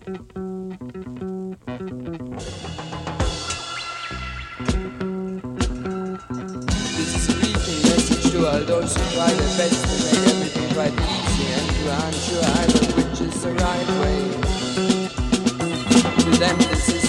This is a briefing message to all those who try their best to make everything quite easy and who aren't sure either which is the right way. To them this is